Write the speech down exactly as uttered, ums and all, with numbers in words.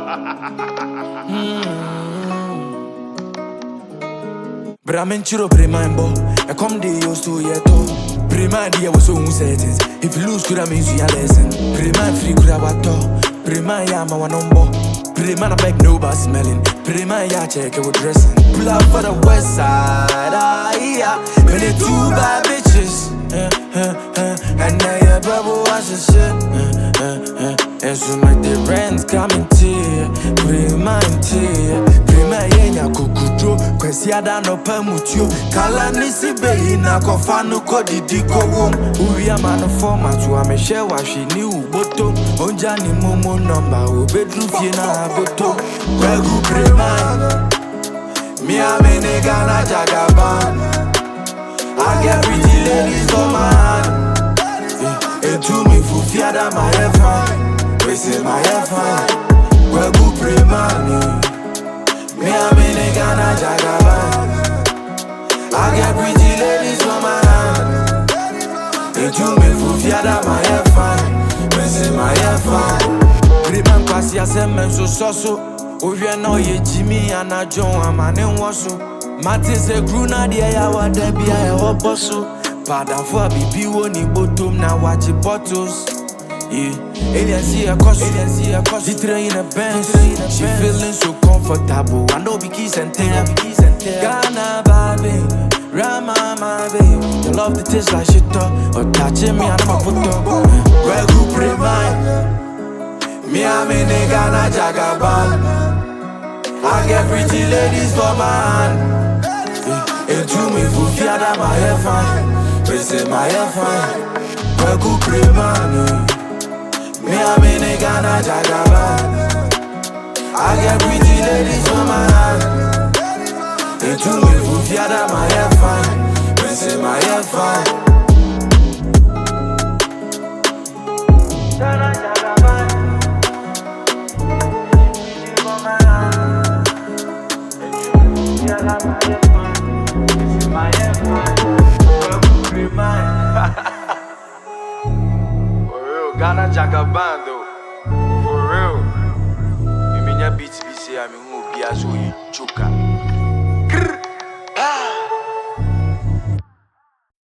Bramenchiro Primambo, I come the used to yet. Prima idea was so uncertain. If you lose, could I mean you a lesson? Prima free could I wato. Prima yama one number. Prima I beg nobody smelling. Prima ya check it with dressing. Pull up for the west side, ah yeah. Many two bad bitches. Uh, uh, uh, and now your bubble was a shit. Uh, uh, uh. And so my the rent's coming to you. Prima and tea. Prima yenya kukujo. Kwesi ada no pamutio. Kala nisi behi na kofanu kodi diko wom. Uwi ama no format wa me share wa shi ni uboto. Onja ni momo number o bedroom fie na aboto. Kwegu prima. Me a me nigga na jagaban. I get pretty ladies for my hand. And to me for fear that my hair fine. We say my hair fine. Well good pray money. Me a me nigga na jagaban. I get pretty ladies for my hand. And to me for fear that my hair fine. We say my hair fine. Priman pass ya se men so so so. Ovye no ye Jimmy and a John amane waso. Mate se gruna dia ya wada bia ya hoposo. Pada for bibi woni bottom na watch bottles. Yeah, alien see a cost, alien see a cost. She in a bench, she feeling so comfortable. I know be keys and tail, Ghana baby, Rama my baby. You love the taste like shit up, or touching me and my foot up. Well good pray mine. Me a me nigga na jagaban. I get pretty ladies for my hand. And to me for fear that my hair fine. We say my hair fine. Well good pray money. Me a me nigga na jagaban. I get pretty ladies for my hand. And to me for fear that my hair fine. We say my hair fine. Ghana Jagaban though, for real. You mean your beats be say I mean who be as you choker.